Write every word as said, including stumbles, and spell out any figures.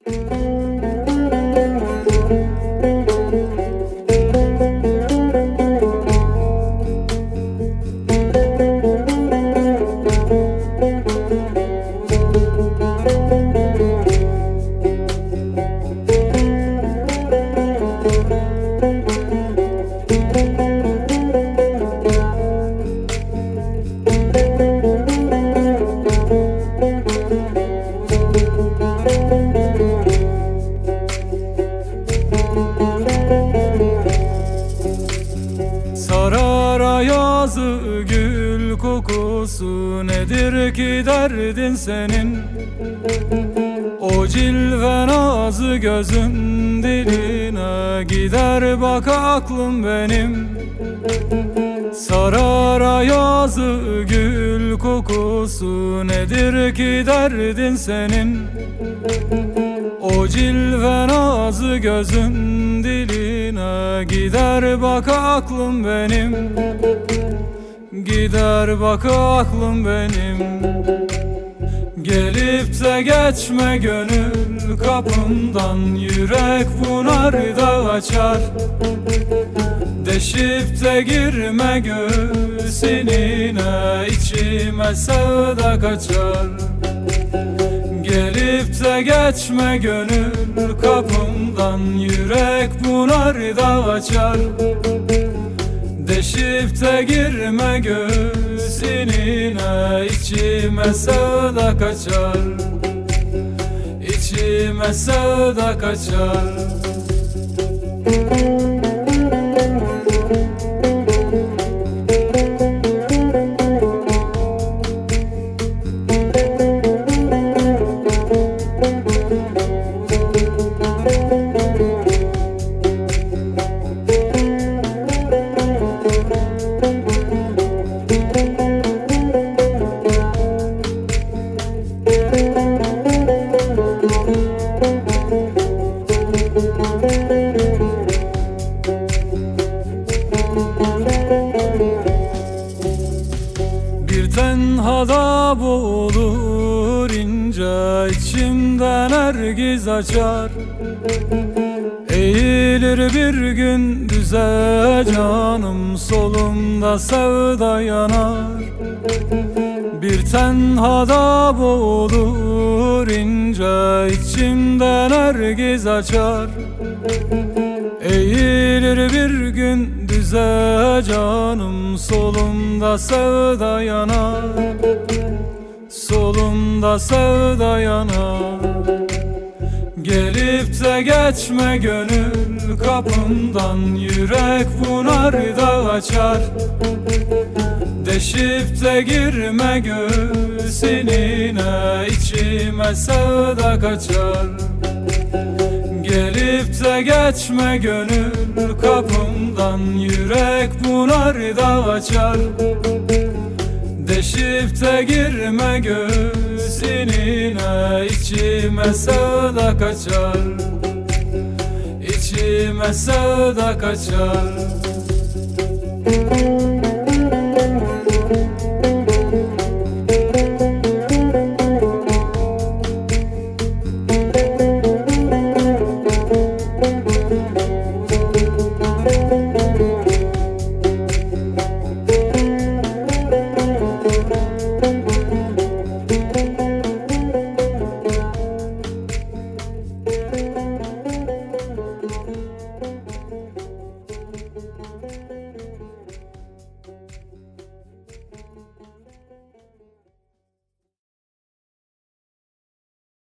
Sarar yazı gül kokusu, nedir ki derdin senin? O cilve nazı gözün diline gider bak aklım benim. Sarar yazı gül kokusu, nedir ki derdin senin? O cilve nazı gözün diline gider bak aklım benim. Gider bak aklım benim. Gelip de geçme gönül kapımdan, yürek bunarda açar. Deşip de girme göğsününe, içime sevda kaçar. Gelip de geçme gönül kapımdan, yürek bunarda açar. Deşip de girme göğsününe, içime sevda kaçar. İçime sevda kaçar. Bir tenhada boğulur ince, içimden ergiz açar. Eğilir bir gün düze canım, solumda sevda yanar. Bir tenhada boğulur ince, içimden ergiz açar. Eğilir bir gün düze canım, solumda sevda yanar. Solumda sevda yanar. Gelip de geçme gönül kapımdan, yürek bunarda açar. Deşip de girme göğsününe, içime sevda kaçar. Gelip de geçme gönül kapımdan, yürek bunarda açar. Deşip de girme göğsününe, içime sevda kaçar. İçime sevda kaçar.